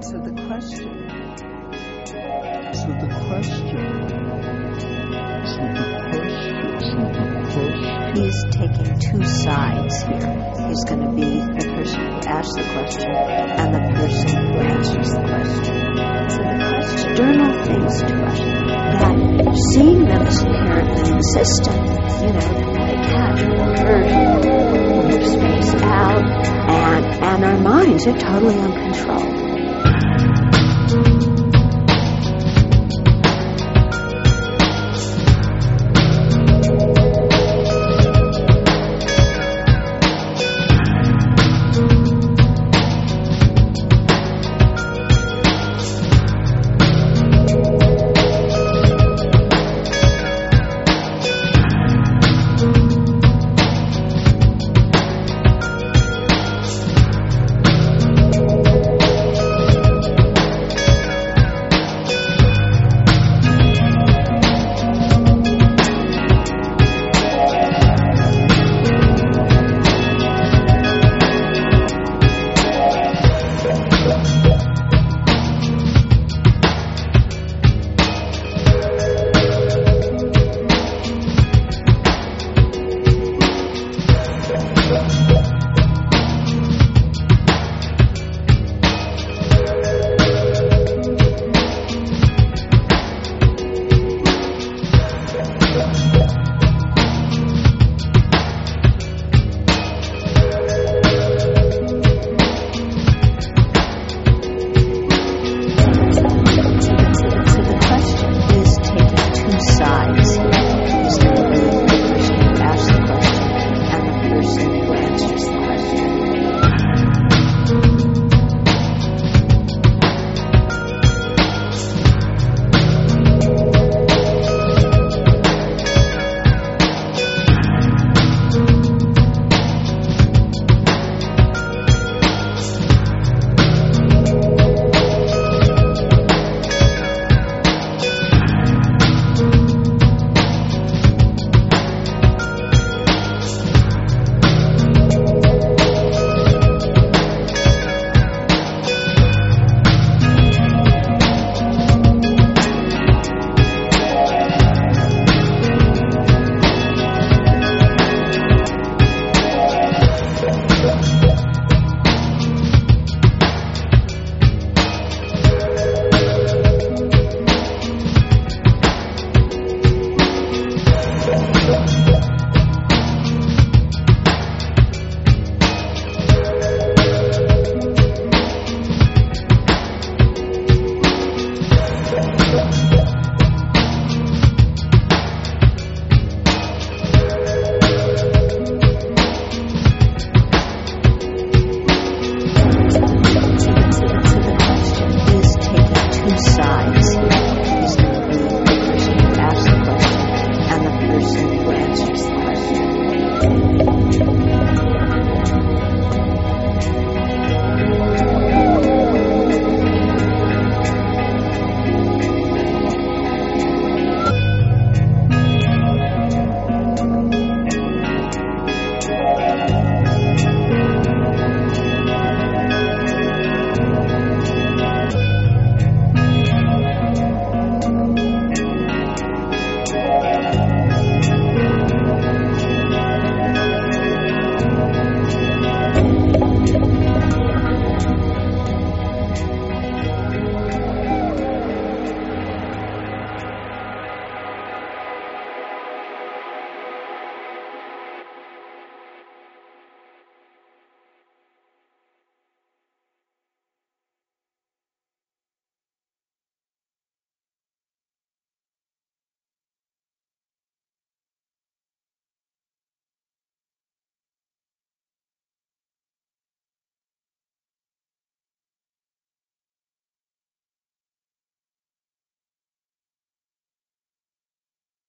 So the question he's taking two sides here. He's going to be the person who asks the question and the person who answers the question. So the external things to us, that seeing them as inherently existent, the cat or bird, space out, and our minds are totally uncontrolled.